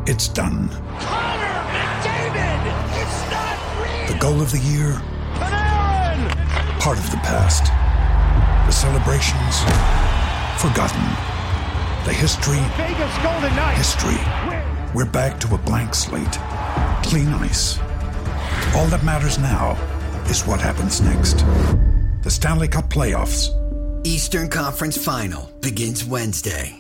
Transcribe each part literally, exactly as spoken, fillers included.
It's done. Connor McDavid! It's not real! The goal of the year? Panarin! Part of the past. The celebrations? Forgotten. The history? Vegas Golden Knights! History. We're back to a blank slate. Clean ice. All that matters now is what happens next. The Stanley Cup Playoffs. Eastern Conference Final begins Wednesday.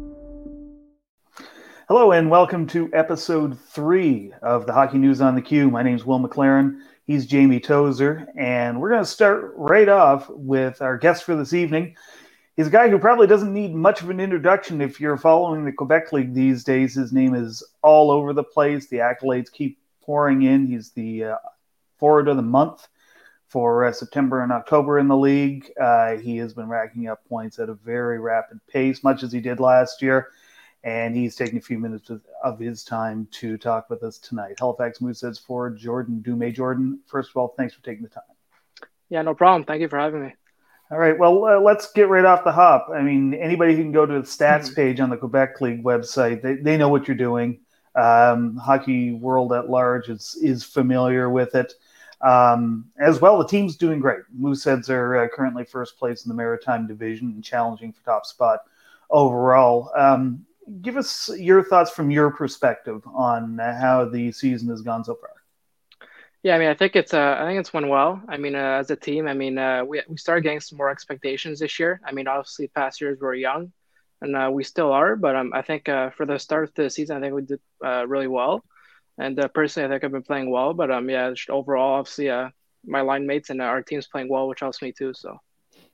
Hello and welcome to episode three of the Hockey News on the Q. My name is Will McLaren. He's Jamie Tozer, and we're going to start right off with our guest for this evening. He's a guy who probably doesn't need much of an introduction if you're following the Quebec League these days. His name is all over the place. The accolades keep pouring in. He's the uh, forward of the month for uh, September and October in the league. Uh, he has been racking up points at a very rapid pace, much as he did last year. And he's taking a few minutes of his time to talk with us tonight. Halifax Mooseheads forward Jordan Dumais. Jordan, first of all, thanks for taking the time. Yeah, no problem. Thank you for having me. All right, well, uh, let's get right off the hop. I mean, anybody who can go to the stats mm-hmm. page on the Quebec League website, they, they know what you're doing. Um, hockey world at large is, is familiar with it. Um, as well, the team's doing great. Mooseheads are uh, currently first place in the Maritime Division and challenging for top spot overall. Um, Give us your thoughts from your perspective on uh, how the season has gone so far. Yeah, I mean, I think it's uh, I think it's went well. I mean, uh, as a team, I mean, uh, we we started getting some more expectations this year. I mean, obviously, past years we were young, and uh, we still are. But um, I think uh, for the start of the season, I think we did uh, really well. And uh, personally, I think I've been playing well. But um, yeah, just overall, obviously, uh, my line mates and uh, our team's playing well, which helps me too. So.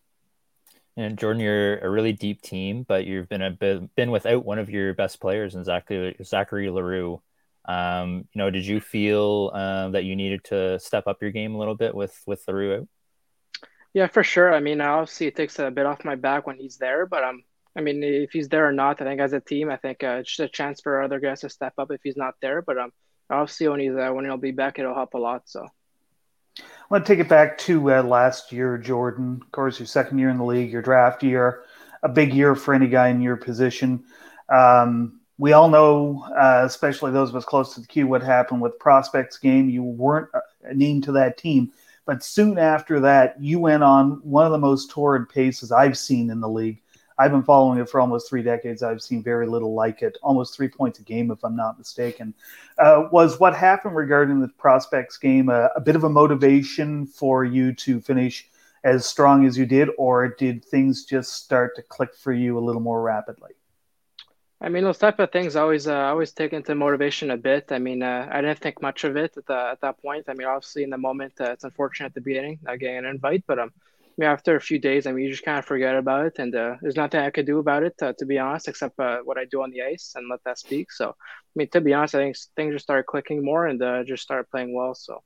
And Jordan, you're a really deep team, but you've been a bit, been without one of your best players, in Zachary, Zachary Leroux. Um, you know, did you feel uh, that you needed to step up your game a little bit with with Leroux out? Yeah, for sure. I mean, obviously, it takes a bit off my back when he's there, but um, I mean, if he's there or not, I think as a team, I think uh, it's just a chance for other guys to step up if he's not there. But um, obviously, when he's uh, when he'll be back, it'll help a lot. So. I want to take it back to uh, last year, Jordan. Of course, your second year in the league, your draft year, a big year for any guy in your position. Um, we all know, uh, especially those of us close to the Q, what happened with Prospects game. You weren't named to that team. But soon after that, you went on one of the most torrid paces I've seen in the league. I've been following it for almost three decades. I've seen very little like it, almost three points a game, if I'm not mistaken. Uh, was what happened regarding the Prospects game a, a bit of a motivation for you to finish as strong as you did, or did things just start to click for you a little more rapidly? I mean, those type of things always uh, always take into motivation a bit. I mean, uh, I didn't think much of it at, the, at that point. I mean, obviously in the moment, uh, it's unfortunate at the beginning not getting an invite, but um. I mean, after a few days, I mean, you just kind of forget about it, and uh, there's nothing I could do about it, uh, to be honest, except uh, what I do on the ice and let that speak. So, I mean, to be honest, I think things just started clicking more and uh, just started playing well. So,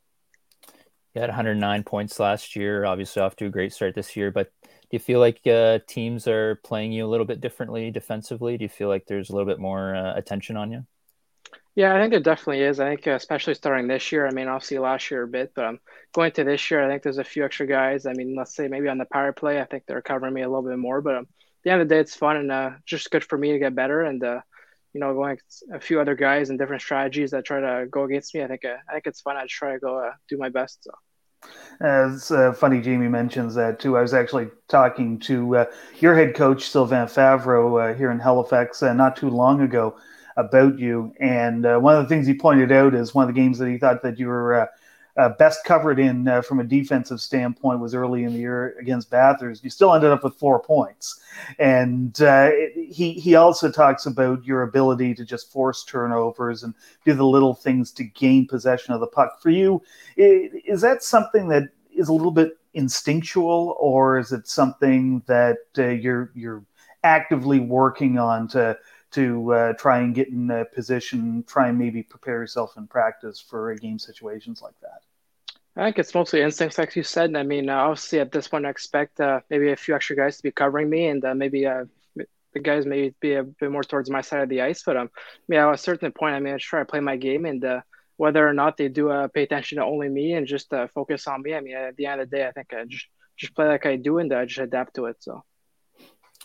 you had one hundred nine points last year, obviously off to a great start this year. But do you feel like uh, teams are playing you a little bit differently defensively? Do you feel like there's a little bit more uh, attention on you? Yeah, I think it definitely is. I think uh, especially starting this year. I mean, obviously last year a bit, but um, going to this year, I think there's a few extra guys. I mean, let's say maybe on the power play, I think they're covering me a little bit more. But um, at the end of the day, it's fun and uh, just good for me to get better. And uh, you know, going a few other guys and different strategies that try to go against me, I think uh, I think it's fun. I just try to go uh, do my best. So. Uh, it's uh, funny Jamie mentions that too. I was actually talking to uh, your head coach Sylvain Favreau uh, here in Halifax uh, not too long ago about you, and uh, one of the things he pointed out is one of the games that he thought that you were uh, uh, best covered in uh, from a defensive standpoint was early in the year against Bathurst. You still ended up with four points, and uh, he he also talks about your ability to just force turnovers and do the little things to gain possession of the puck. For you, is that something that is a little bit instinctual, or is it something that uh, you're you're actively working on to to uh, try and get in a position, try and maybe prepare yourself in practice for uh, game situations like that? I think it's mostly instincts, like you said. I mean, uh, obviously at this point, I expect uh, maybe a few extra guys to be covering me, and uh, maybe uh, the guys maybe be a bit more towards my side of the ice. But um, yeah, at a certain point, I mean, I just try to play my game, and uh, whether or not they do uh, pay attention to only me and just uh, focus on me. I mean, at the end of the day, I think I just just play like I do, and I uh, just adapt to it. So.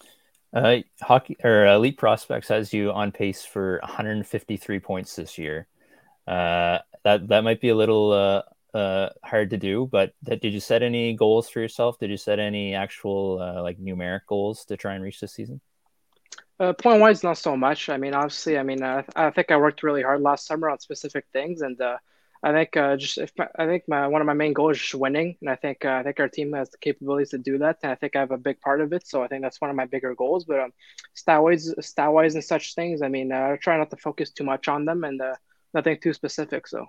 Uh, hockey or Elite Prospects has you on pace for one hundred fifty-three points this year. Uh, that that might be a little uh, uh, hard to do, but that, did you set any goals for yourself? Did you set any actual uh, like numeric goals to try and reach this season? Uh, point wise, not so much. I mean, obviously, I mean, uh, I think I worked really hard last summer on specific things, and uh, I think uh, just if my, I think my one of my main goals is just winning, and I think uh, I think our team has the capabilities to do that, and I think I have a big part of it. So I think that's one of my bigger goals. But um, stat wise, stat wise, and such things, I mean, uh, I try not to focus too much on them, and uh, nothing too specific. So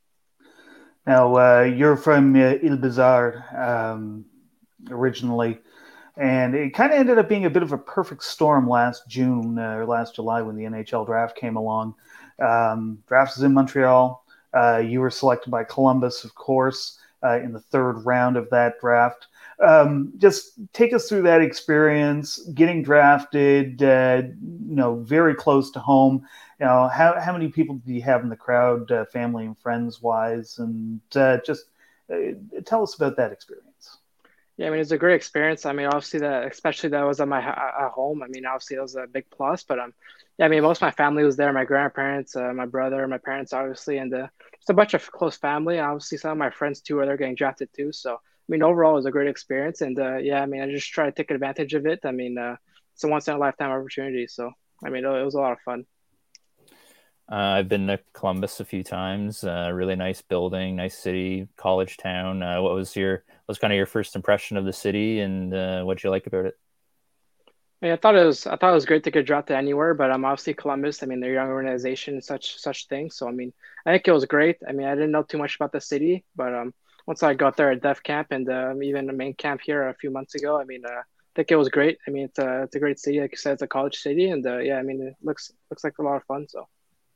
now uh, you're from uh, Ile Bizarre um, originally. And it kind of ended up being a bit of a perfect storm last June uh, or last July when the N H L draft came along. Um, draft is in Montreal. Uh, you were selected by Columbus, of course, uh, in the third round of that draft. Um, just take us through that experience, getting drafted, uh, you know, very close to home. You know, how, how many people do you have in the crowd, uh, family and friends wise? And uh, just uh, tell us about that experience. Yeah, I mean, it's a great experience. I mean, obviously that, especially that was at my at home. I mean, obviously that was a big plus. But um, yeah, I mean, most of my family was there. My grandparents, uh, my brother, my parents, obviously, and uh, just a bunch of close family. And obviously, some of my friends too are there getting drafted too. So I mean, overall, it was a great experience. And uh, yeah, I mean, I just try to take advantage of it. I mean, uh, it's a once in a lifetime opportunity. So I mean, it, it was a lot of fun. Uh, I've been to Columbus a few times. Uh, really nice building, nice city, college town. Uh, what was your what was kind of your first impression of the city, and uh, what did you like about it? I mean, I thought it was I thought it was great to get drafted anywhere, but I'm um, obviously Columbus. I mean, they're a young organization, such such things. So I mean, I think it was great. I mean, I didn't know too much about the city, but um, once I got there at Def Camp and uh, even the main camp here a few months ago, I mean, uh, I think it was great. I mean, it's a it's a great city, like you said, it's a college city, and uh, yeah, I mean, it looks looks like a lot of fun. So.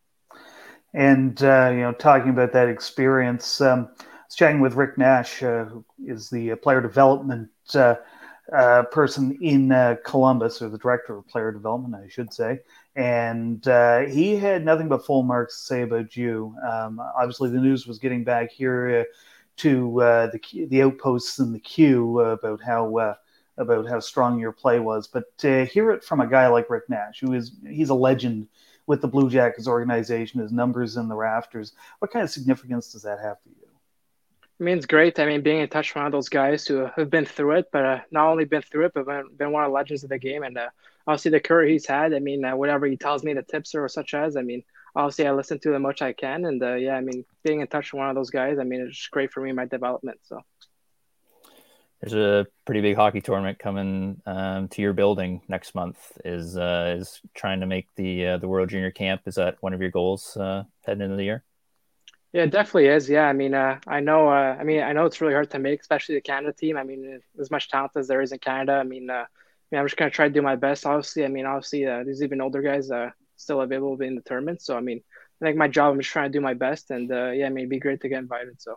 And, uh, you know, talking about that experience, um, I was chatting with Rick Nash, uh, who is the player development uh, uh, person in uh, Columbus, or the director of player development, I should say. And uh, he had nothing but full marks to say about you. Um, obviously, the news was getting back here uh, to uh, the the outposts in the queue uh, about how uh, about how strong your play was. But to hear it from a guy like Rick Nash, who is he's a legend with the Blue Jackets organization, his numbers in the rafters. What kind of significance does that have for you? I mean, it's great. I mean, being in touch with one of those guys who have been through it, but uh, not only been through it, but been, been one of the legends of the game. And uh, obviously the career he's had, I mean, uh, whatever he tells me, the tips or such as, I mean, obviously I listen to as much as I can. And uh, yeah, I mean, being in touch with one of those guys, I mean, it's just great for me in my development. So. There's a pretty big hockey tournament coming um, to your building next month. Is uh, is trying to make the uh, the World Junior Camp. Is that one of your goals uh, heading into the year? Yeah, it definitely is. Yeah, I mean, uh, I know. Uh, I mean, I know it's really hard to make, especially the Canada team. I mean, as much talent as there is in Canada. I mean, uh, I mean, I'm just gonna try to do my best. Obviously, I mean, obviously, uh, there's even older guys uh, still available in the tournament. So, I mean, I think my job. I'm just trying to do my best, and uh, yeah, I mean, it'd be great to get invited. So.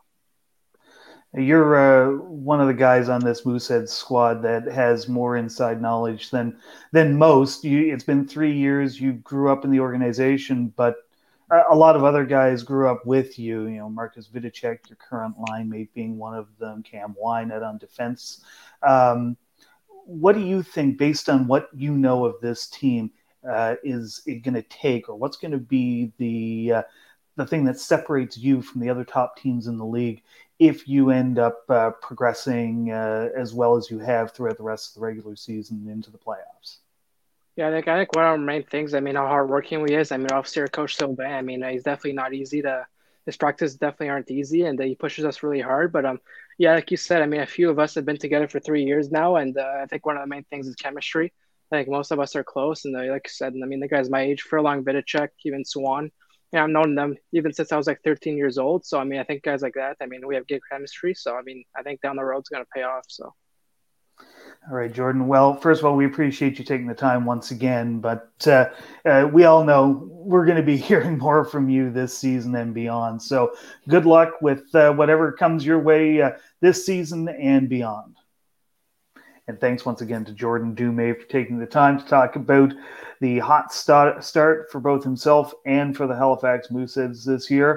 You're uh, one of the guys on this Moosehead squad that has more inside knowledge than than most. You, it's been three years. You grew up in the organization, but a lot of other guys grew up with you. You know, Marcus Vidicek, your current line mate, being one of them. Cam Wynett on defense. Um, what do you think, based on what you know of this team, uh, is it going to take, or what's going to be the uh, the thing that separates you from the other top teams in the league if you end up uh, progressing uh, as well as you have throughout the rest of the regular season into the playoffs? Yeah, I think I think one of our main things, I mean, how hardworking he is. I mean, obviously our coach Sylvain, I mean, he's definitely not easy to his practices definitely aren't easy, and uh, he pushes us really hard. But um, yeah, like you said, I mean, a few of us have been together for three years now, and uh, I think one of the main things is chemistry. I think most of us are close, and uh, like you said, I mean, the guys my age, Furlong, Vidicek, even Swan. Yeah, I've known them even since I was like thirteen years old. So, I mean, I think guys like that, I mean, we have good chemistry. So, I mean, I think down the road it's going to pay off. So. All right, Jordan. Well, first of all, we appreciate you taking the time once again, but uh, uh, we all know we're going to be hearing more from you this season and beyond. So good luck with uh, whatever comes your way uh, this season and beyond. And thanks once again to Jordan Dumais for taking the time to talk about the hot start for both himself and for the Halifax Mooseheads this year.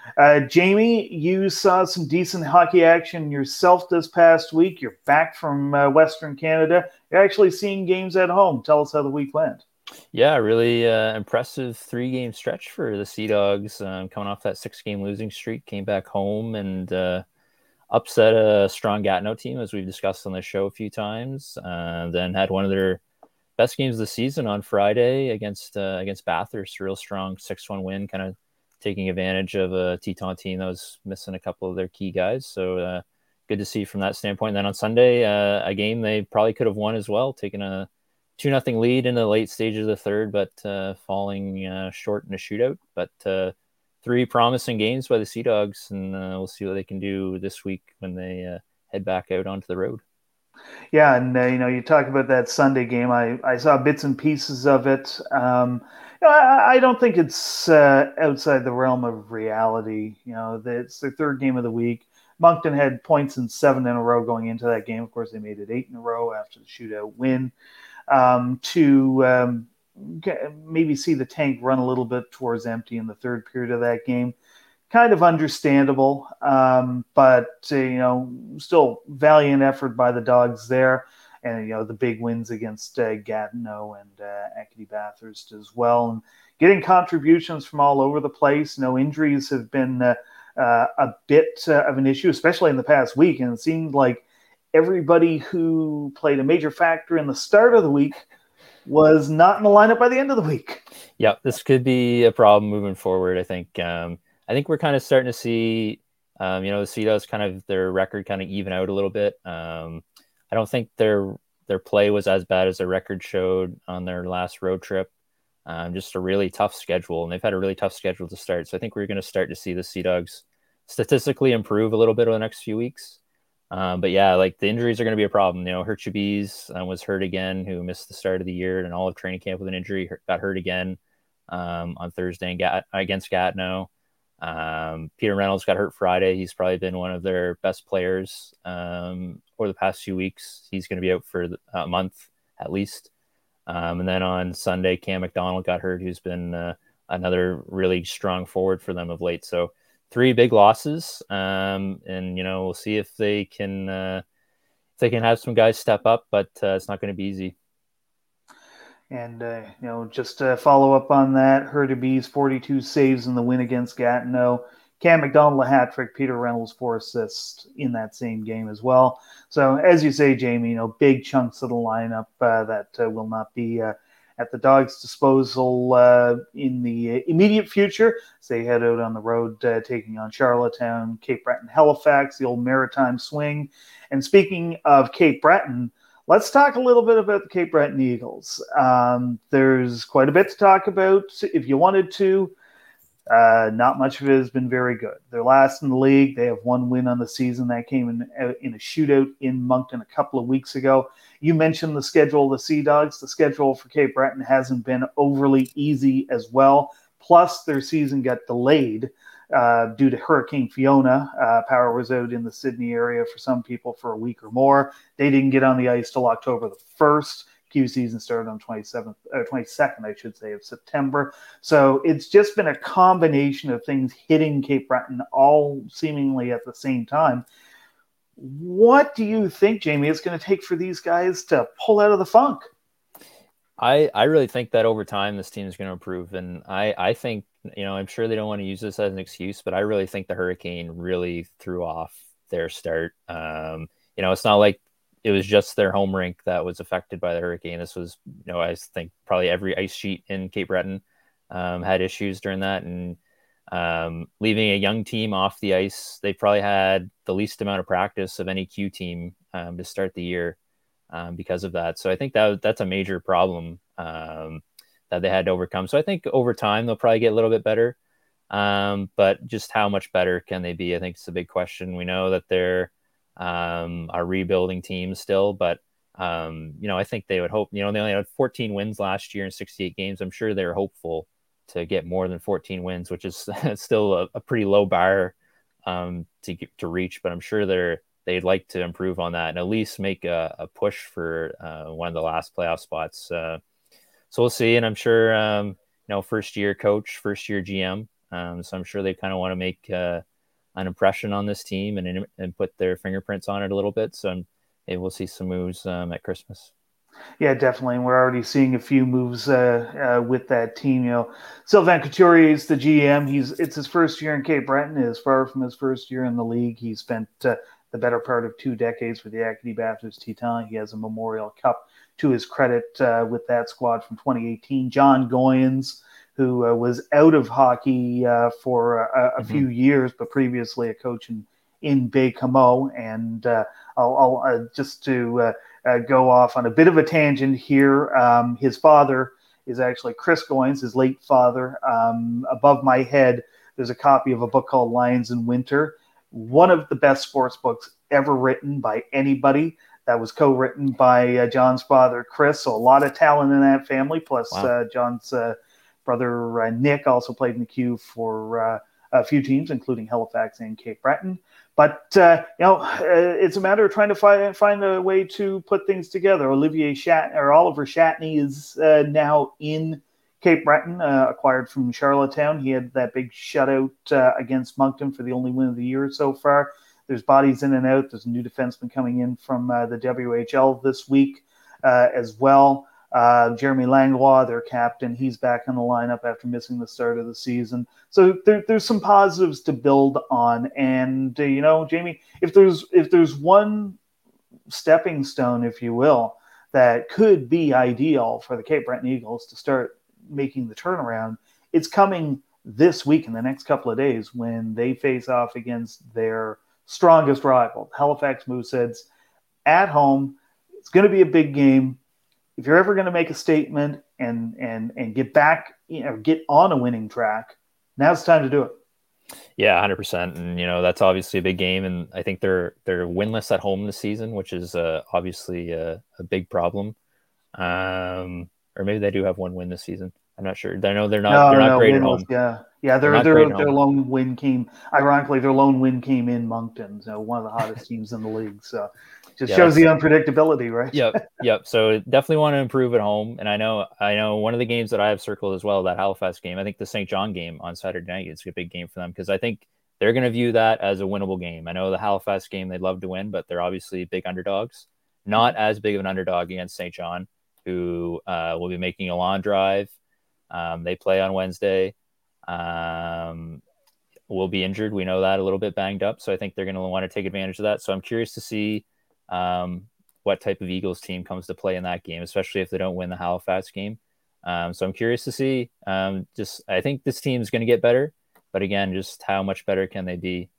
Uh, Jamie, you saw some decent hockey action yourself this past week. You're back from uh, Western Canada. You're actually seeing games at home. Tell us how the week went. Yeah, really uh, impressive three-game stretch for the Sea Dogs. Um, coming off that six-game losing streak, came back home and uh, upset a strong Gatineau team, as we've discussed on the show a few times. Uh, then had one of their best games of the season on Friday against uh, against Bathurst. Real strong six one win, kind of taking advantage of a Teton team that was missing a couple of their key guys. So uh, good to see from that standpoint. And then on Sunday, uh, a game they probably could have won as well, taking a two nothing lead in the late stages of the third, but uh, falling uh, short in a shootout. But uh, three promising games by the Sea Dogs, and uh, we'll see what they can do this week when they uh, head back out onto the road. Yeah, and uh, you know, you talk about that Sunday game. I, I saw bits and pieces of it. Um, you know, I, I don't think it's uh, outside the realm of reality. You know, it's their third game of the week. Moncton had points in seven in a row going into that game. Of course, they made it eight in a row after the shootout win. Um, to um, maybe see the tank run a little bit towards empty in the third period of that game. Kind of understandable, um, but, uh, you know, still valiant effort by the Dogs there. And, you know, the big wins against uh, Gatineau and uh, Acadie Bathurst as well. And getting contributions from all over the place. No injuries have been uh, uh, a bit uh, of an issue, especially in the past week. And it seemed like everybody who played a major factor in the start of the week was not in the lineup by the end of the week. Yeah, this could be a problem moving forward, I think. Um, I think we're kind of starting to see, um, you know, the Sea Dogs kind of their record kind of even out a little bit. Um, I don't think their their play was as bad as their record showed on their last road trip. Um, just a really tough schedule, and they've had a really tough schedule to start. So I think we're going to start to see the Sea Dogs statistically improve a little bit over the next few weeks. Um, but yeah, like the injuries are going to be a problem. You know, Herchubees uh, was hurt again, who missed the start of the year and all of training camp with an injury, got hurt again um, on Thursday Gat- against Gatineau. Um, Peter Reynolds got hurt Friday. He's probably been one of their best players um, over the past few weeks. He's going to be out for a month at least. Um, and then on Sunday, Cam McDonald got hurt, who's been uh, another really strong forward for them of late. So three big losses. Um, and, you know, we'll see if they can, uh, if they can have some guys step up, but uh, it's not going to be easy. And, uh, you know, just to follow up on that, Herchubees forty-two saves in the win against Gatineau. Cam McDonald a hat trick, Peter Reynolds four assists in that same game as well. So, as you say, Jamie, you know, big chunks of the lineup uh, that uh, will not be uh, at the Dogs' disposal uh, in the immediate future as they head out on the road, uh, taking on Charlottetown, Cape Breton, Halifax, the old Maritime swing. And speaking of Cape Breton, let's talk a little bit about the Cape Breton Eagles. Um, there's quite a bit to talk about if you wanted to. Uh, not much of it has been very good. They're last in the league. They have one win on the season. That came in, in a shootout in Moncton a couple of weeks ago. You mentioned the schedule of the Sea Dogs. The schedule for Cape Breton hasn't been overly easy as well. Plus, their season got delayed uh, due to Hurricane Fiona. Uh, power was out in the Sydney area for some people for a week or more. They didn't get on the ice till October the first. Q season started on twenty-seventh, or twenty-second, I should say, of September. So it's just been a combination of things hitting Cape Breton all seemingly at the same time. What do you think, Jamie, it's going to take for these guys to pull out of the funk? I, I really think that over time this team is going to improve. And I, I think, you know, I'm sure they don't want to use this as an excuse, but I really think the Hurricane really threw off their start. Um, you know, it's not like it was just their home rink that was affected by the Hurricane. This was, you know, I think probably every ice sheet in Cape Breton um, had issues during that. And um, leaving a young team off the ice, they probably had the least amount of practice of any Q team um, to start the year um, because of that. So I think that that's a major problem um, that they had to overcome. So I think over time, they'll probably get a little bit better. Um, but just how much better can they be? I think it's a big question. We know that they're um, a rebuilding team still, but um, you know, I think they would hope, you know, they only had fourteen wins last year in sixty-eight games. I'm sure they're hopeful to get more than fourteen wins, which is still a, a pretty low bar um, to to reach, but I'm sure they're, they'd like to improve on that and at least make a, a push for uh, one of the last playoff spots. Uh, so we'll see. And I'm sure, um, you know, first year coach, first year G M, Um, so I'm sure they kind of want to make uh, an impression on this team and and put their fingerprints on it a little bit. So maybe we'll see some moves um, at Christmas. Yeah, definitely. And we're already seeing a few moves uh, uh, with that team. You know, Sylvain Couturier is the G M. He's it's his first year in Cape Breton. It is far from his first year in the league. He spent uh, the better part of two decades with the Acadie Bathurst Titans. He has a Memorial Cup to his credit uh, with that squad from twenty eighteen. John Goyens, who uh, was out of hockey uh, for a, a mm-hmm. few years, but previously a coach in in Baie-Comeau. And uh, I'll, I'll uh, just to uh, uh, go off on a bit of a tangent here. Um, his father is actually Chris Goyens, his late father. Um, above my head, there's a copy of a book called Lions in Winter, one of the best sports books ever written by anybody. That was co-written by uh, John's father, Chris. So a lot of talent in that family. Plus, wow. uh, John's uh, brother, uh, Nick, also played in the Q for uh, a few teams, including Halifax and Cape Breton. But, uh, you know, uh, it's a matter of trying to find find a way to put things together. Olivier Shat or Oliver Shatney is uh, now in Cape Breton, uh, acquired from Charlottetown. He had that big shutout uh, against Moncton for the only win of the year so far. There's bodies in and out. There's a new defenseman coming in from uh, the W H L this week uh, as well. Uh, Jeremy Langlois, their captain, he's back in the lineup after missing the start of the season. So there, there's some positives to build on. And, uh, you know, Jamie, if there's if there's one stepping stone, if you will, that could be ideal for the Cape Breton Eagles to start making the turnaround, it's coming this week in the next couple of days when they face off against their strongest rival, Halifax Mooseheads, at home. It's going to be a big game. If you're ever going to make a statement and and and get back, you know, get on a winning track, now's the time to do it. Yeah, one hundred percent. And, you know, that's obviously a big game. And I think they're they're winless at home this season, which is uh, obviously a, a big problem. Um, or maybe they do have one win this season. I'm not sure. I know they're not, no, they're not no, great winless, at home. Yeah, yeah, they're, they're, they're their lone win came, ironically, their lone win came in Moncton, so one of the hottest teams in the league. So just yeah, shows the unpredictability, right? Yep, yep. So definitely want to improve at home. And I know I know one of the games that I have circled as well, that Halifax game, I think the Saint John game on Saturday night is a big game for them because I think they're going to view that as a winnable game. I know the Halifax game they'd love to win, but they're obviously big underdogs. Not as big of an underdog against Saint John, who uh, will be making a long drive. Um, they play on Wednesday. Um, will be injured. We know that, a little bit banged up. So I think they're going to want to take advantage of that. So I'm curious to see um, what type of Eagles team comes to play in that game, especially if they don't win the Halifax game. Um, so I'm curious to see. Um, just I think this team is going to get better, but again, just how much better can they be?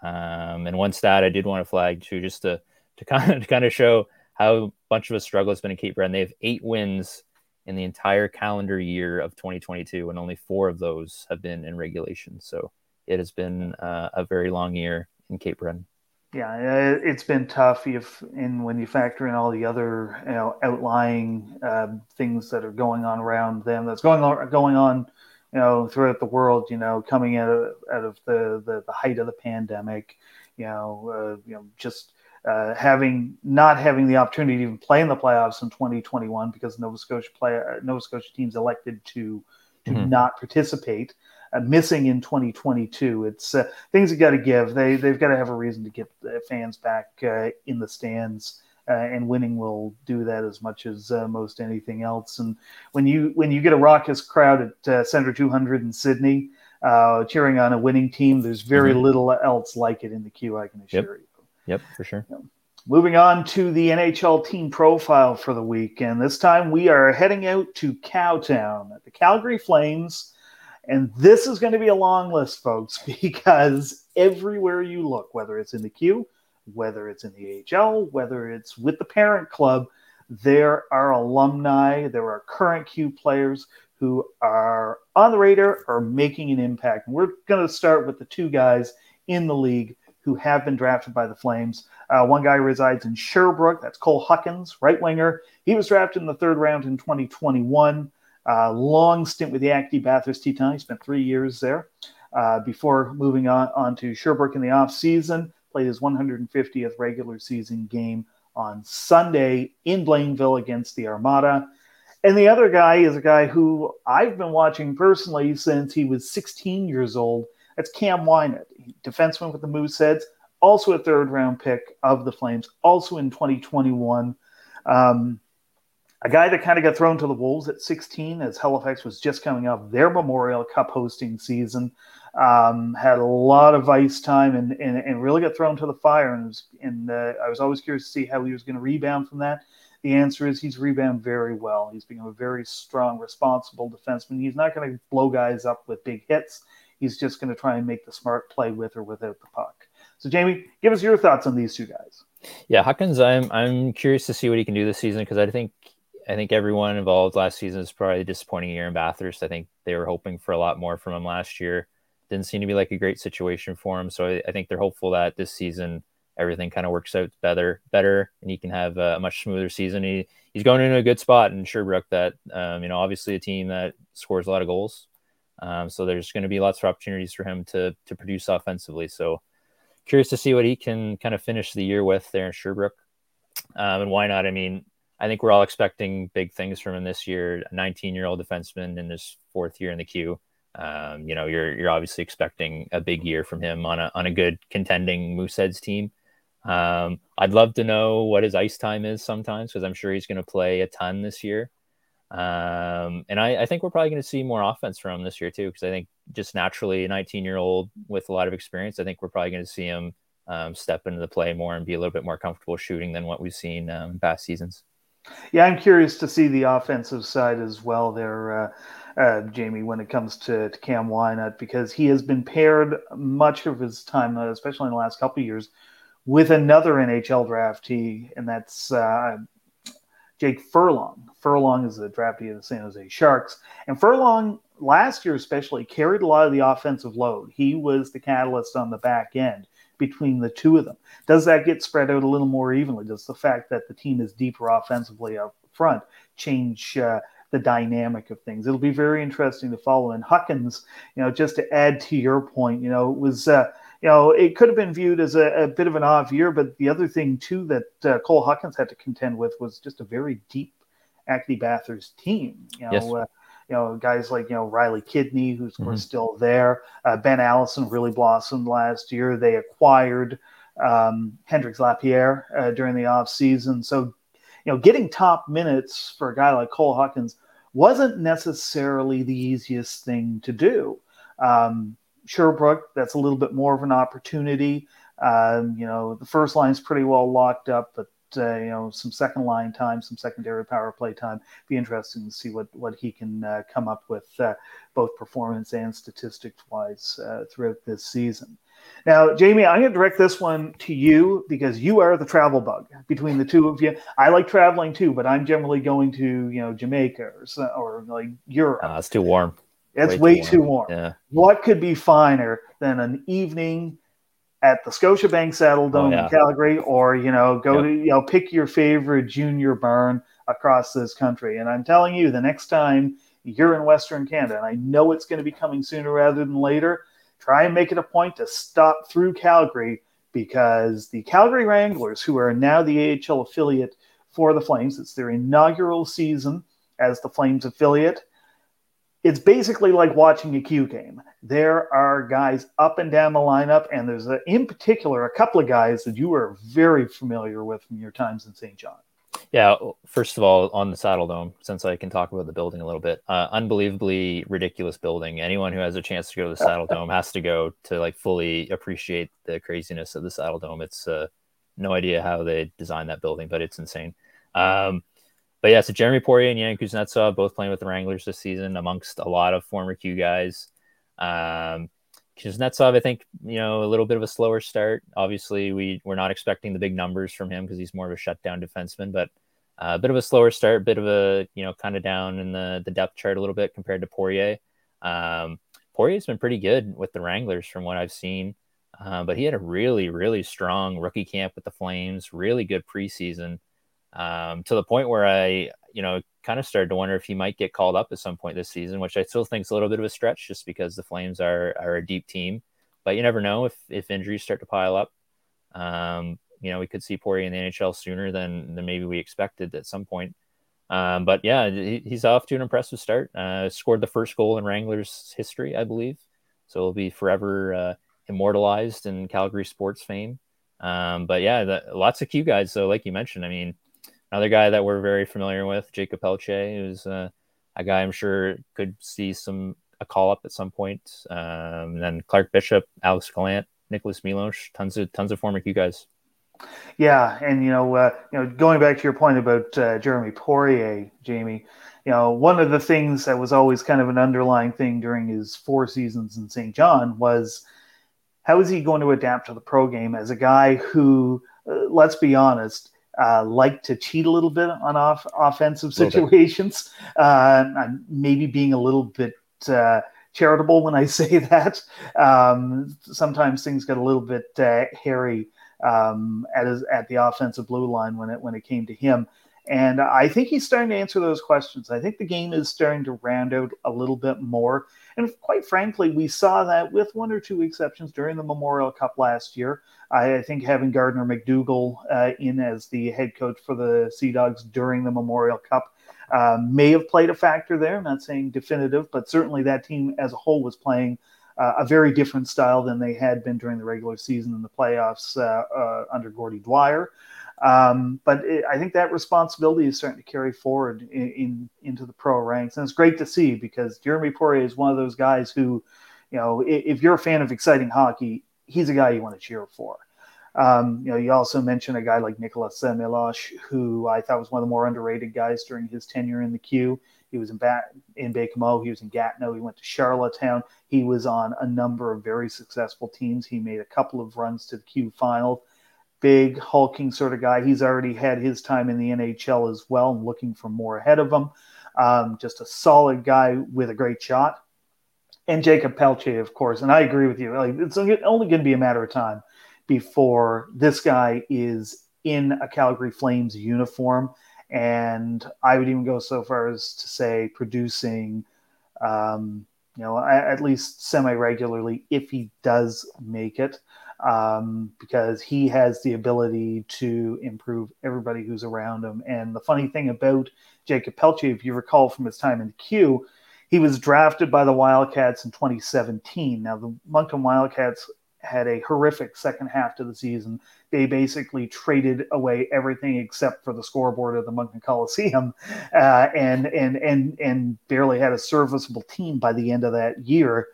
Um, and one stat I did want to flag too, just to to kind of to kind of show how much of a struggle it's been in Cape Breton. They have eight wins in the entire calendar year of twenty twenty-two, and only four of those have been in regulation. So it has been uh, a very long year in Cape Breton. Yeah, it's been tough if, and when you factor in all the other, you know, outlying um, things that are going on around them, that's going on, going on, you know, throughout the world, you know, coming out of, out of the, the, the height of the pandemic, you know, uh, you know, just uh, having, not having the opportunity to even play in the playoffs in twenty twenty-one because Nova Scotia play, Nova Scotia teams elected to, to mm-hmm. not participate. Uh, missing in twenty twenty-two. It's uh, things you got to give. They they've got to have a reason to get uh, fans back uh, in the stands, uh, and winning will do that as much as uh, most anything else. And when you when you get a raucous crowd at uh, Centre two hundred in Sydney, uh, cheering on a winning team, there's very mm-hmm. little else like it in the Q. I can assure yep. you. Yep, for sure. You know, moving on to the N H L team profile for the week, and this time we are heading out to Cowtown at the Calgary Flames. And this is going to be a long list, folks, because everywhere you look, whether it's in the Q, whether it's in the A H L, whether it's with the parent club, there are alumni, there are current Q players who are on the radar or making an impact. And we're going to start with the two guys in the league who have been drafted by the Flames. Uh, one guy resides in Sherbrooke. That's Cole Huckins, right winger. He was drafted in the third round in twenty twenty-one. Uh, long stint with the Acadie Bathurst Titans. He spent three years there uh, before moving on, on to Sherbrooke in the offseason. Played his one hundred fiftieth regular season game on Sunday in Blainville against the Armada. And the other guy is a guy who I've been watching personally since he was sixteen years old. That's Cam Wynett, defenseman with the Mooseheads, also a third-round pick of the Flames, also in twenty twenty-one. Um, a guy that kind of got thrown to the wolves at sixteen as Halifax was just coming off their Memorial Cup hosting season. Um, had a lot of ice time and, and, and really got thrown to the fire. And, was, and uh, I was always curious to see how he was going to rebound from that. The answer is he's rebounded very well. He's become a very strong, responsible defenseman. He's not going to blow guys up with big hits. He's just going to try and make the smart play with or without the puck. So, Jamie, give us your thoughts on these two guys. Yeah, Huckins, I'm I'm curious to see what he can do this season because I think I think everyone involved last season is probably a disappointing year in Bathurst. I think they were hoping for a lot more from him last year. Didn't seem to be like a great situation for him. So I, I think they're hopeful that this season everything kind of works out better, better, and he can have a much smoother season. He he's going into a good spot in Sherbrooke. That um, you know, obviously a team that scores a lot of goals. Um, so there's going to be lots of opportunities for him to to produce offensively. So curious to see what he can kind of finish the year with there in Sherbrooke. Um, and why not? I mean, I think we're all expecting big things from him this year. A nineteen-year-old defenseman in his fourth year in the queue. Um, you know, you're you're obviously expecting a big year from him on a on a good contending Mooseheads team. Um, I'd love to know what his ice time is sometimes because I'm sure he's going to play a ton this year. Um, and I, I think we're probably going to see more offense from him this year too, because I think just naturally a nineteen-year-old with a lot of experience, I think we're probably going to see him um, step into the play more and be a little bit more comfortable shooting than what we've seen um, in past seasons. Yeah, I'm curious to see the offensive side as well there, uh, uh, Jamie, when it comes to, to Cam Wynett, because he has been paired much of his time, uh, especially in the last couple of years, with another N H L draftee, and that's uh, Jake Furlong. Furlong is the draftee of the San Jose Sharks. And Furlong, last year especially, carried a lot of the offensive load. He was the catalyst on the back end between the two of them. Does that get spread out a little more evenly? Does the fact that the team is deeper offensively up front change uh, the dynamic of things? It'll be very interesting to follow. And Huckins, you know, just to add to your point, you know, it was uh, – you know, it could have been viewed as a, a bit of an off year, but the other thing, too, that uh, Cole Huckins had to contend with was just a very deep Acadie Bathurst team. You know, yes. uh, you know, guys like, you know, Riley Kidney, who's, of mm-hmm. course, still there. Uh, Ben Allison really blossomed last year. They acquired um, Hendrix Lapierre uh, during the offseason. So, you know, getting top minutes for a guy like Cole Huckins wasn't necessarily the easiest thing to do. Um Sherbrooke, that's a little bit more of an opportunity. Um, you know, the first line's pretty well locked up, but, uh, you know, some second line time, some secondary power play time. Be interesting to see what, what he can uh, come up with, uh, both performance and statistics-wise uh, throughout this season. Now, Jamie, I'm going to direct this one to you because you are the travel bug between the two of you. I like traveling too, but I'm generally going to, you know, Jamaica or, or like Europe. Uh, it's too warm. It's way, way too warm. warm. Yeah. What could be finer than an evening at the Scotiabank Saddle Dome oh, yeah. in Calgary, or, you know, go yep. to, you know, pick your favorite junior barn across this country. And I'm telling you, the next time you're in Western Canada, and I know it's going to be coming sooner rather than later, try and make it a point to stop through Calgary, because the Calgary Wranglers, who are now the A H L affiliate for the Flames, it's their inaugural season as the Flames affiliate. It's basically like watching a Q game. There are guys up and down the lineup, and there's, a, in particular, a couple of guys that you are very familiar with from your times in Saint John. Yeah, first of all, on the Saddle Dome, since I can talk about the building a little bit, uh, unbelievably ridiculous building. Anyone who has a chance to go to the Saddle Dome has to go to like fully appreciate the craziness of the Saddle Dome. It's uh, no idea how they designed that building, but it's insane. Um, But yeah, so Jeremy Poirier and Yan Kuznetsov both playing with the Wranglers this season amongst a lot of former Q guys. Um, Kuznetsov, I think, you know, a little bit of a slower start. Obviously, we, we're not expecting the big numbers from him because he's more of a shutdown defenseman, but uh, a bit of a slower start, a bit of a, you know, kind of down in the, the depth chart a little bit compared to Poirier. Um, Poirier's been pretty good with the Wranglers from what I've seen, uh, but he had a really, really strong rookie camp with the Flames, really good preseason. Um, to the point where I, you know, kind of started to wonder if he might get called up at some point this season, which I still think is a little bit of a stretch just because the Flames are are a deep team. But you never know if, if injuries start to pile up. Um, you know, we could see Poirier in the N H L sooner than, than maybe we expected at some point. Um, but yeah, he, he's off to an impressive start. Uh, scored the first goal in Wranglers history, I believe. So he'll be forever uh, immortalized in Calgary sports fame. Um, but yeah, the, lots of Q guys. So like you mentioned, I mean, another guy that we're very familiar with, Jacob Pelche, who's uh, a guy I'm sure could see some a call up at some point. Um, and then Clark Bishop, Alex Gallant, Nicholas Milosh, tons of tons of former Q guys. Yeah, and you know, uh, you know, going back to your point about uh, Jeremy Poirier, Jamie, you know, one of the things that was always kind of an underlying thing during his four seasons in Saint John was how is he going to adapt to the pro game as a guy who, uh, let's be honest, uh, liked to cheat a little bit on off offensive situations, uh, maybe being a little bit uh, charitable when I say that. Um, sometimes things got a little bit uh, hairy um, at his, at the offensive blue line when it when it came to him. And I think he's starting to answer those questions. I think the game is starting to round out a little bit more. And quite frankly, we saw that with one or two exceptions during the Memorial Cup last year. I, I think having Gardner McDougall uh, in as the head coach for the Sea Dogs during the Memorial Cup uh, may have played a factor there. I'm not saying definitive, but certainly that team as a whole was playing uh, a very different style than they had been during the regular season and the playoffs uh, uh, under Gordy Dwyer. Um, but it, I think that responsibility is starting to carry forward in, in into the pro ranks. And it's great to see because Jeremy Poirier is one of those guys who, you know, if, if you're a fan of exciting hockey, he's a guy you want to cheer for. Um, you know, you also mentioned a guy like Nicholas Milosh, who I thought was one of the more underrated guys during his tenure in the Q. He was in, ba- in Baie-Comeau. He was in Gatineau. He went to Charlottetown. He was on a number of very successful teams. He made a couple of runs to the Q final. Big, hulking sort of guy. He's already had his time in the N H L as well and looking for more ahead of him. Um, just a solid guy with a great shot. And Jacob Pelche, of course. And I agree with you. Like, it's only going to be a matter of time before this guy is in a Calgary Flames uniform. And I would even go so far as to say producing, um, you know, at least semi-regularly if he does make it. Um, because he has the ability to improve everybody who's around him. And the funny thing about Jacob Pelche, if you recall from his time in the Q, he was drafted by the Wildcats in twenty seventeen. Now, the Moncton Wildcats had a horrific second half to the season. They basically traded away everything except for the scoreboard of the Moncton Coliseum uh, and, and, and, and barely had a serviceable team by the end of that year.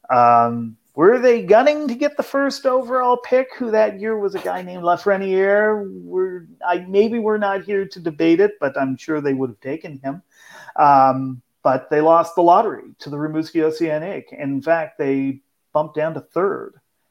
Um, Were they gunning to get the first overall pick, who that year was a guy named Lafreniere? We're, I, maybe we're not here to debate it, but I'm sure they would have taken him. Um, but they lost the lottery to the Rimouski Oceanic. And in fact, they bumped down to third.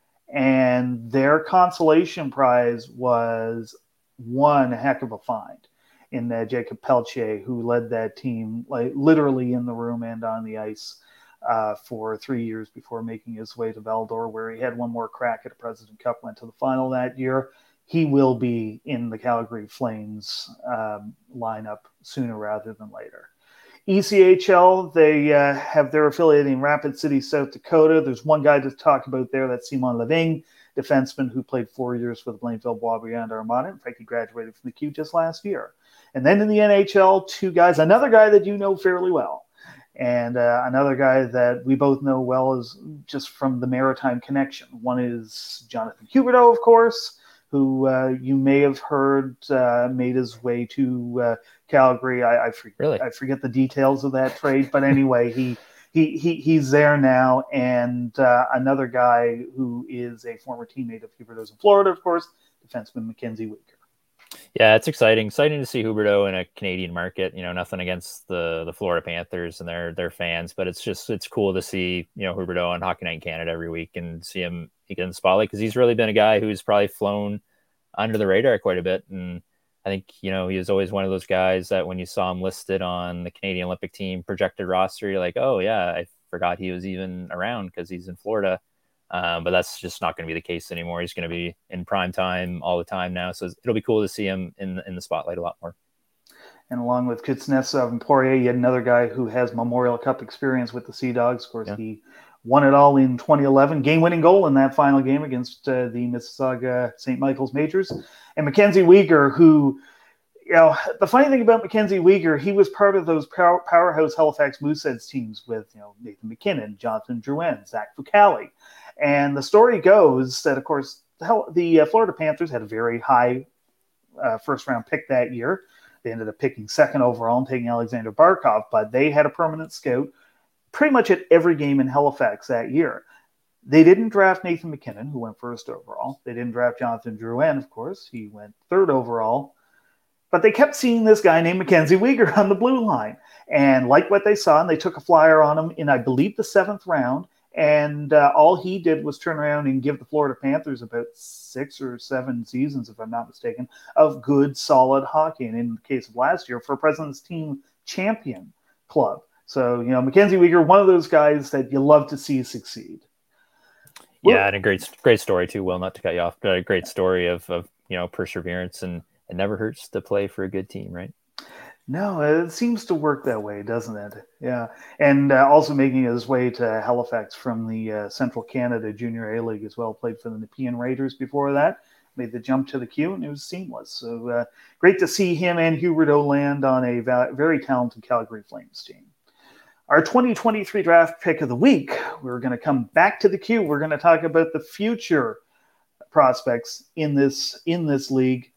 And their consolation prize was one heck of a find in uh, Jacob Pelche, who led that team like literally in the room and on the ice Uh, for three years before making his way to Val-d'Or, where he had one more crack at a President Cup, went to the final that year. He will be in the Calgary Flames um, lineup sooner rather than later. E C H L, they uh, have their affiliate in Rapid City, South Dakota. There's one guy to talk about there, that's Simon Lavigne, defenseman who played four years for the Blainville Boisbriand Armada. In fact, he graduated from the Q just last year. And then in the N H L, two guys, another guy that you know fairly well. And uh, another guy that we both know well is just from the Maritime connection. One is Jonathan Huberdeau, of course, who uh, you may have heard uh, made his way to uh, Calgary. I, I, forget, really? I forget the details of that trade, but anyway, he he he he's there now. And uh, another guy who is a former teammate of Huberdeau's in Florida, of course, defenseman Mackenzie Weegar. Yeah, it's exciting. Exciting to see Huberdeau in a Canadian market. You know, nothing against the the Florida Panthers and their their fans, but it's just it's cool to see, you know, Huberdeau on Hockey Night in Canada every week and see him get in the spotlight because he's really been a guy who's probably flown under the radar quite a bit. And I think, you know, he was always one of those guys that when you saw him listed on the Canadian Olympic team projected roster, you're like, oh yeah, I forgot he was even around because he's in Florida. Um, but that's just not going to be the case anymore. He's going to be in prime time all the time now. So it'll be cool to see him in, in the spotlight a lot more. And along with Kuznetsov and Poirier, yet another guy who has Memorial Cup experience with the Sea Dogs. Of course, yeah. He won it all in twenty eleven, game-winning goal in that final game against uh, the Mississauga Saint Michael's Majors. And Mackenzie Weegar, who you know, the funny thing about Mackenzie Weegar, he was part of those power, powerhouse Halifax Mooseheads teams with, you know, Nathan MacKinnon, Jonathan Drouin, Zach Fucale. And the story goes that, of course, the, the uh, Florida Panthers had a very high uh, first-round pick that year. They ended up picking second overall and taking Alexander Barkov, but they had a permanent scout pretty much at every game in Halifax that year. They didn't draft Nathan MacKinnon, who went first overall. They didn't draft Jonathan Drouin, of course. He went third overall. But they kept seeing this guy named Mackenzie Weegar on the blue line and liked what they saw, and they took a flyer on him in, I believe, the seventh round. And uh, all he did was turn around and give the Florida Panthers about six or seven seasons, if I'm not mistaken, of good, solid hockey. And in the case of last year, for a President's Team champion club. So, you know, Mackenzie Weegar, one of those guys that you love to see succeed. Yeah, well, and a great, great story too. Will, not to cut you off, but a great story of, of you know, perseverance, and it never hurts to play for a good team, right? No, it seems to work that way, doesn't it? Yeah. And uh, also making his way to Halifax from the uh, Central Canada Junior A League as well. Played for the Nepean Raiders before that. Made the jump to the Q, and it was seamless. So uh, great to see him and Huberdeau land on a va- very talented Calgary Flames team. Our twenty twenty-three draft pick of the week, we're going to come back to the Q. We're going to talk about the future prospects in this in this league.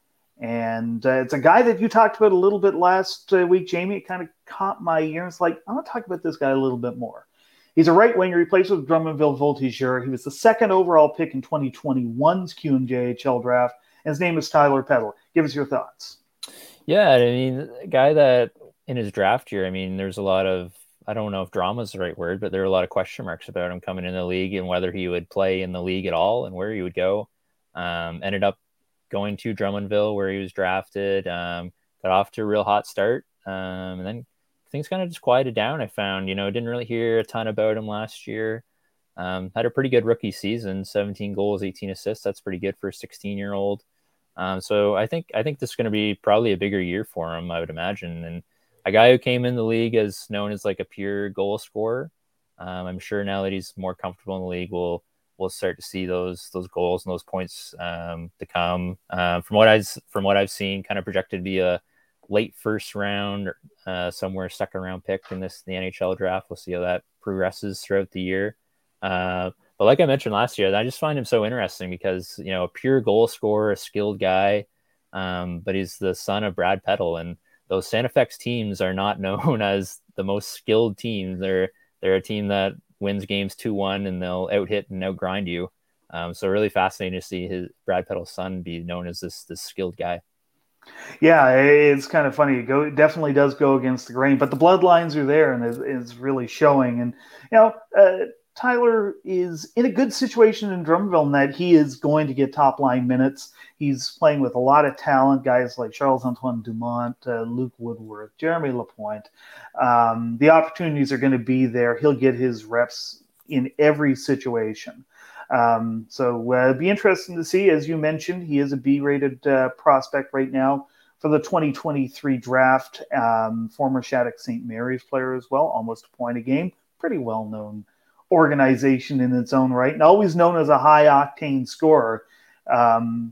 And uh, it's a guy that you talked about a little bit last uh, week, Jamie. It kind of caught my ear. It's like, I want to talk about this guy a little bit more. He's a right winger. He plays with Drummondville Voltigeur. He was the second overall pick in twenty twenty-one's Q M J H L draft. And his name is Tyler Peddle. Give us your thoughts. Yeah, I mean, a guy that in his draft year, I mean, there's a lot of, I don't know if drama is the right word, but there are a lot of question marks about him coming in the league and whether he would play in the league at all and where he would go. Um, ended up going to Drummondville where he was drafted, um, got off to a real hot start. Um, and then things kind of just quieted down. I found, you know, didn't really hear a ton about him last year. Um, had a pretty good rookie season, seventeen goals, eighteen assists. That's pretty good for a sixteen year old. Um, so I think, I think this is going to be probably a bigger year for him, I would imagine. And a guy who came in the league as known as like a pure goal scorer. Um, I'm sure now that he's more comfortable in the league, we'll, we'll start to see those those goals and those points um, to come. Uh, from what I've from what I've seen, kind of projected to be a late first round, uh, somewhere second round pick in this the N H L draft. We'll see how that progresses throughout the year. Uh, but like I mentioned last year, I just find him so interesting because, you know, a pure goal scorer, a skilled guy, um, but he's the son of Brad Peddle, and those Santa Fe teams are not known as the most skilled teams. They're they're a team that wins games two one and they'll out hit and out grind you. Um, so really fascinating to see his Brad Peddle's son be known as this, this skilled guy. Yeah, it's kind of funny. It, go, it definitely does go against the grain, but the bloodlines are there and is, is really showing. And, you know, uh, Tyler is in a good situation in Drummondville in that he is going to get top line minutes. He's playing with a lot of talent, guys like Charles-Antoine Dumont, uh, Luke Woodworth, Jeremy Lapointe. Um, the opportunities are going to be there. He'll get his reps in every situation. Um, so uh, it'd be interesting to see. As you mentioned, he is a B-rated uh, prospect right now for the twenty twenty-three draft. Um, former Shattuck Saint Mary's player as well, almost a point a game. Pretty well-known organization in its own right, and always known as a high-octane scorer. Um,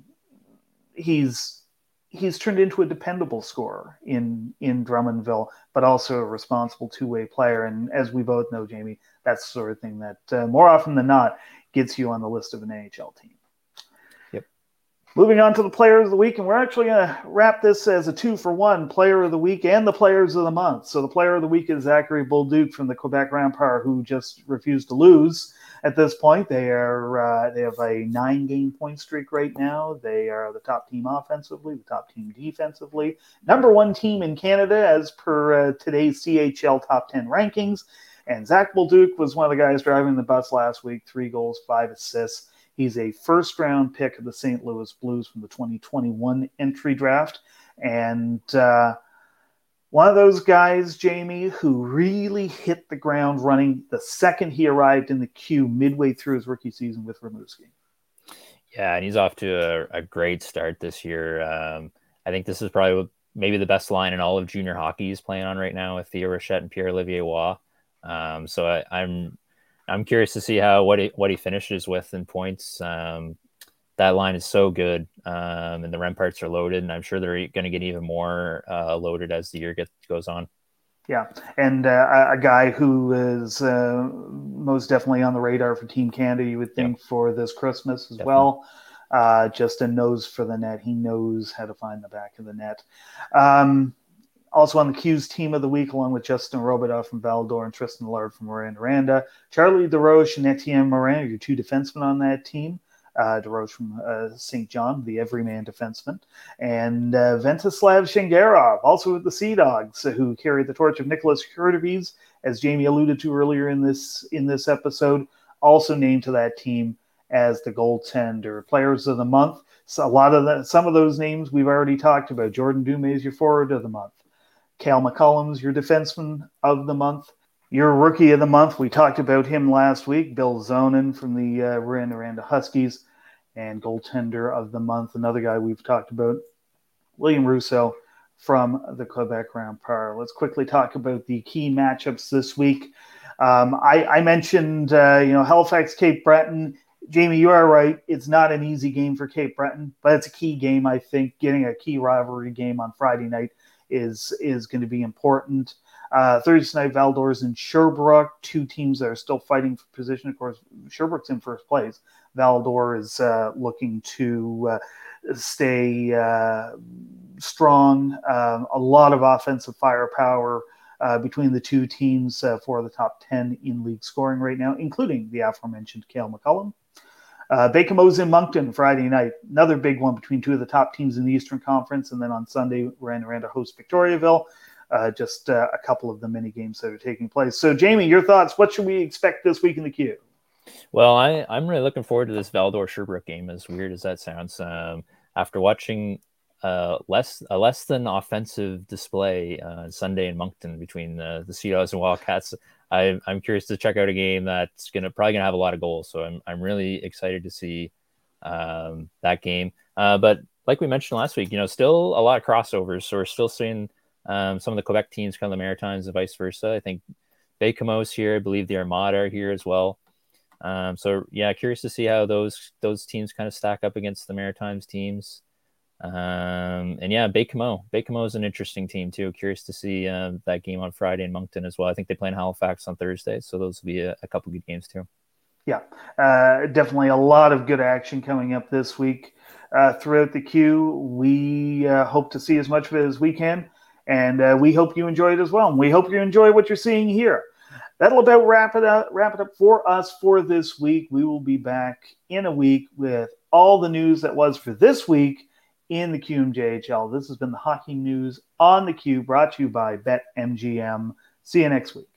he's he's turned into a dependable scorer in, in Drummondville, but also a responsible two-way player. And as we both know, Jamie, that's the sort of thing that uh, more often than not gets you on the list of an N H L team. Yep. Moving on to the Player of the Week, and we're actually going to wrap this as a two-for-one Player of the Week and the Players of the Month. So the Player of the Week is Zachary Bolduc from the Quebec Rampart, who just refused to lose at this point. They are uh, they have a nine-game point streak right now. They are the top team offensively, the top team defensively, number one team in Canada as per uh, today's C H L Top ten rankings. And Zach Bolduc was one of the guys driving the bus last week, three goals, five assists. He's a first-round pick of the Saint Louis Blues from the twenty twenty-one entry draft. And uh, one of those guys, Jamie, who really hit the ground running the second he arrived in the queue midway through his rookie season with Rimouski. Yeah, and he's off to a, a great start this year. Um, I think this is probably maybe the best line in all of junior hockey he's playing on right now with Theo Rochette and Pierre-Olivier Waugh. Um, so I, I'm I'm curious to see how what he what he finishes with in points. Um, that line is so good, um, and the Remparts are loaded, and I'm sure they're going to get even more uh, loaded as the year gets goes on. Yeah, and uh, a guy who is uh, most definitely on the radar for Team Canada, you would think, yep. for this Christmas as definitely. well. Uh, just a nose for the net. He knows how to find the back of the net. Um, also on the Q's team of the week, along with Justin Robidoux from Val-d'Or and Tristan Allard from Rouyn-Noranda, Charlie DeRoche and Etienne Morin are your two defensemen on that team. Uh, DeRoche from uh, Saint John, the everyman defenseman, and uh, Ventislav Shengarov, also with the Sea Dogs, who carried the torch of Nicholas Hurtubise, as Jamie alluded to earlier in this in this episode, also named to that team as the goaltender. Players of the month, so a lot of the, some of those names we've already talked about. Jordan Dumais is your forward of the month. Cale McCollum's your defenseman of the month. Your rookie of the month, we talked about him last week, Bill Zonin from the uh, Rouyn-Noranda Huskies. And goaltender of the month, another guy we've talked about, William Russo from the Quebec Remparts. Let's quickly talk about the key matchups this week. Um, I, I mentioned, uh, you know, Halifax, Cape Breton. Jamie, you are right. It's not an easy game for Cape Breton, but it's a key game. I think getting a key rivalry game on Friday night is is going to be important. Uh, Thursday night, Val-d'Or's in Sherbrooke, two teams that are still fighting for position. Of course, Sherbrooke's in first place. Val-d'Or is uh, looking to uh, stay uh, strong. Um, a lot of offensive firepower uh, between the two teams uh, for the top ten in league scoring right now, including the aforementioned Cale McCollum. Uh, Baie-Comeau's in Moncton Friday night. Another big one between two of the top teams in the Eastern Conference. And then on Sunday, Rouyn-Noranda hosts Victoriaville. Uh, just uh, a couple of the mini games that are taking place. So, Jamie, your thoughts? What should we expect this week in the Q? Well, I, I'm really looking forward to this Val-d'Or Sherbrooke game, as weird as that sounds. Um, after watching uh, less a less than offensive display uh, Sunday in Moncton between the, the Sea Dogs and Wildcats, I, I'm curious to check out a game that's gonna probably gonna have a lot of goals. So I'm I'm really excited to see um, that game. Uh, but like we mentioned last week, you know, still a lot of crossovers. So we're still seeing um, some of the Quebec teams come to the Maritimes and vice versa. I think Baie-Comeau's here. I believe the Armada are here as well. Um, so yeah, curious to see how those those teams kind of stack up against the Maritimes teams. Um, and yeah, Baie-Comeau. Baie-Comeau is an interesting team too. Curious to see uh, that game on Friday in Moncton as well. I think they play in Halifax on Thursday, so those will be a, a couple good games too. Yeah, uh, definitely a lot of good action coming up this week uh, throughout the Q. We uh, hope to see as much of it as we can, and uh, we hope you enjoy it as well. And we hope you enjoy what you're seeing here. That'll about wrap it up, wrap it up for us for this week. We will be back in a week with all the news that was for this week in the Q M J H L. This has been the Hockey News on the Q, brought to you by BetMGM. See you next week.